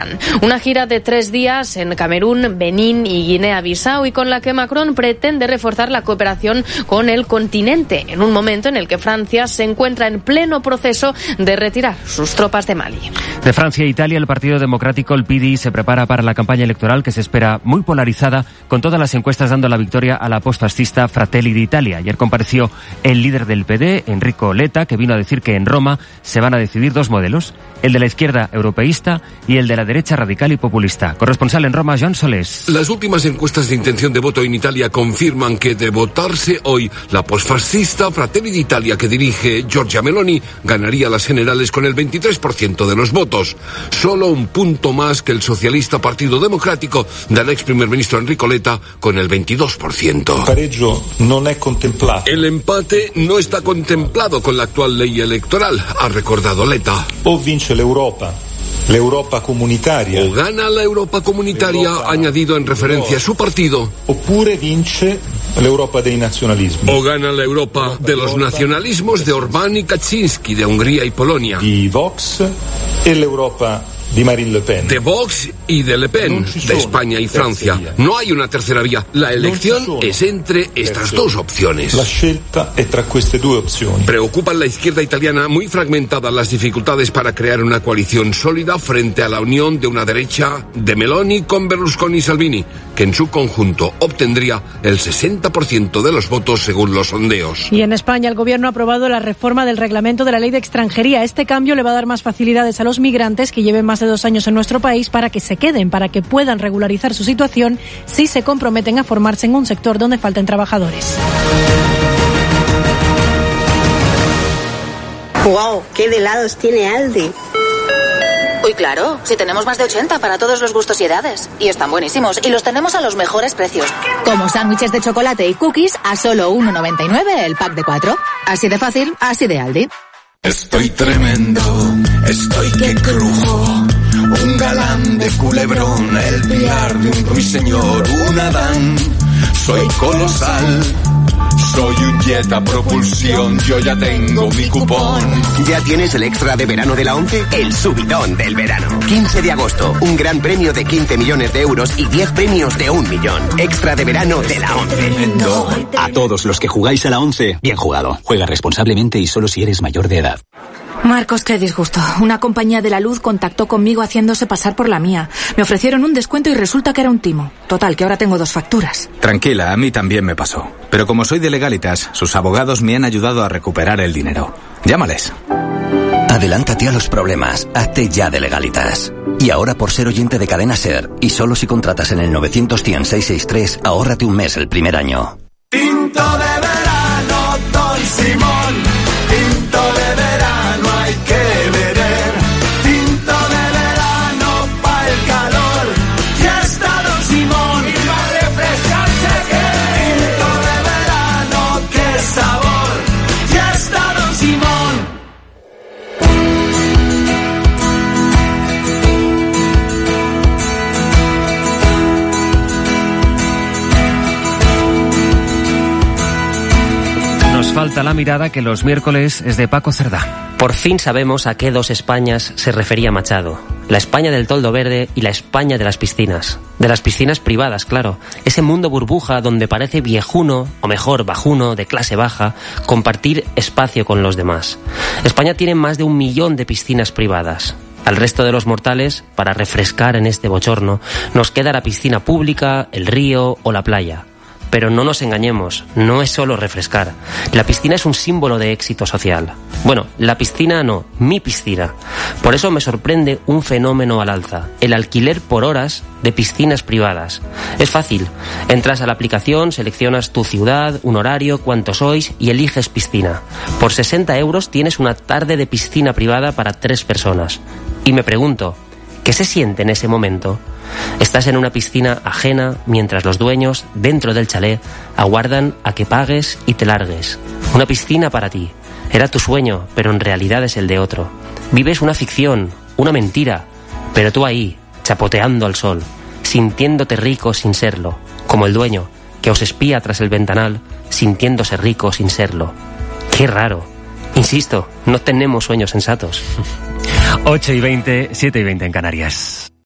visitarán. Una gira de 3 días en Camerún, Benín y Guinea-Bissau, y con la que Macron pretende reforzar la cooperación con el continente, en un momento en el que Francia se encuentra en pleno proceso de retirar sus tropas de Mali. De Francia e Italia, el Partido Democrático, el PD, se prepara para la campaña electoral que se espera muy polarizada, con todas las encuestas dando la victoria a la postfascista Fratelli d'Italia. Ayer compareció el líder del PD, Enrico Letta, que vino a decir que en Roma se van a decidir 2 modelos, el de la izquierda europeísta y el de la derecha radical y populista. Corresponsal en Roma, Joan Solés. Las últimas encuestas de intención de voto en Italia confirman que, de votarse hoy, la posfascista Fratelli d'Italia, que dirige Giorgia Meloni, ganaría las generales con el 23% de los votos. Solo un punto más que el socialista Partido Democrático del ex primer ministro Enrico Letta, con el 22%. El empate no está contemplado con la actual ley electoral, ha recordado Letta. O vince l'Europa comunitaria. O gana la Europa comunitaria, ha añadido en referencia a su partido. Oppure vince l'Europa dei nazionalismi. O gana la Europa de los nacionalismos de Orbán y Kaczynski, de Hungría y Polonia. Di Vox e l'Europa di Marine Le Pen. De Vox y de Le Pen, de España y Francia. No hay una tercera vía. La elección es entre estas dos opciones. La scelta è tra queste due opzioni. Preocupan la izquierda italiana, muy fragmentada, las dificultades para crear una coalición sólida frente a la unión de una derecha de Meloni con Berlusconi y Salvini, que en su conjunto obtendría el 60% de los votos según los sondeos. Y en España el gobierno ha aprobado la reforma del reglamento de la ley de extranjería. Este cambio le va a dar más facilidades a los migrantes que lleven más de 2 años en nuestro país para que se queden, para que puedan regularizar su situación si se comprometen a formarse en un sector donde falten trabajadores. ¡Wow! ¡Qué de helados tiene Aldi! Uy, claro, si tenemos más de 80 para todos los gustos y edades. Y están buenísimos, y los tenemos a los mejores precios. Como sándwiches de chocolate y cookies a solo 1,99 el pack de 4. Así de fácil, así de Aldi. Estoy tremendo, estoy que crujo. Un galán de culebrón, el pilar de un ruiseñor, un Adán. Soy colosal, soy un jet a propulsión, yo ya tengo mi cupón. ¿Ya tienes el extra de verano de la ONCE? El subidón del verano. 15 de agosto, un gran premio de 15 millones de euros y 10 premios de 1 millón. Extra de verano de la ONCE. A todos los que jugáis a la ONCE, bien jugado. Juega responsablemente y solo si eres mayor de edad. Marcos, qué disgusto. Una compañía de la luz contactó conmigo haciéndose pasar por la mía. Me ofrecieron un descuento y resulta que era un timo. Total, que ahora tengo 2 facturas. Tranquila, a mí también me pasó. Pero como soy de Legalitas, sus abogados me han ayudado a recuperar el dinero. Llámales. Adelántate a los problemas. Hazte ya de Legalitas. Y ahora, por ser oyente de Cadena SER, y solo si contratas en el 900-100-663, ahórrate un mes el primer año. Tinto de verano, Don Simón. Tinto de verano hay que beber. Tinto de verano pa' el calor. Ya está Don Simón. Y va a refrescarse que. Tinto de verano, qué sabor. Ya está Don Simón. Nos falta la mirada, que los miércoles es de Paco Cerdá. Por fin sabemos a qué 2 Españas se refería Machado. La España del toldo verde y la España de las piscinas. De las piscinas privadas, claro. Ese mundo burbuja donde parece viejuno, o mejor, bajuno, de clase baja, compartir espacio con los demás. España tiene más de 1 millón de piscinas privadas. Al resto de los mortales, para refrescar en este bochorno, nos queda la piscina pública, el río o la playa. Pero no nos engañemos, no es solo refrescar. La piscina es un símbolo de éxito social. Bueno, la piscina no, mi piscina. Por eso me sorprende un fenómeno al alza: el alquiler por horas de piscinas privadas. Es fácil, entras a la aplicación, seleccionas tu ciudad, un horario, cuántos sois y eliges piscina. Por 60 euros tienes una tarde de piscina privada para 3 personas. Y me pregunto, ¿qué se siente en ese momento? Estás en una piscina ajena mientras los dueños, dentro del chalet, aguardan a que pagues y te largues. Una piscina para ti. Era tu sueño, pero en realidad es el de otro. Vives una ficción, una mentira, pero tú ahí, chapoteando al sol, sintiéndote rico sin serlo, como el dueño, que os espía tras el ventanal, sintiéndose rico sin serlo. ¡Qué raro! Insisto, no tenemos sueños sensatos. 8:20, 7:20 en Canarias.